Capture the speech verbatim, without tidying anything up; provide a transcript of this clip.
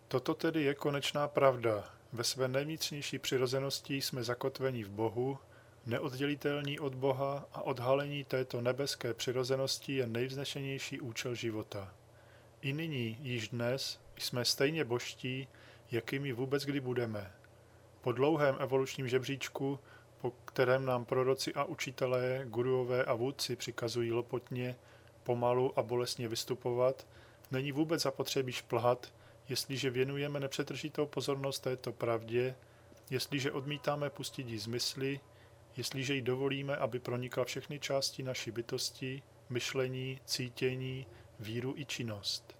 Toto tedy je konečná pravda. Ve své nejvnitřnější přirozenosti jsme zakotveni v Bohu, neoddělitelní od Boha a odhalení této nebeské přirozenosti je nejvznešenější účel života. I nyní, již dnes, jsme stejně božtí, jakými vůbec kdy budeme. Po dlouhém evolučním žebříčku, po kterém nám proroci a učitelé, guruové a vůdci přikazují lopotně, pomalu a bolestně vystupovat, není vůbec zapotřebí šplhat, jestliže věnujeme nepřetržitou pozornost této pravdě, jestliže odmítáme pustit jí z mysli, jestliže jí dovolíme, aby pronikla všechny části naší bytosti, myšlení, cítění, víru i činnost.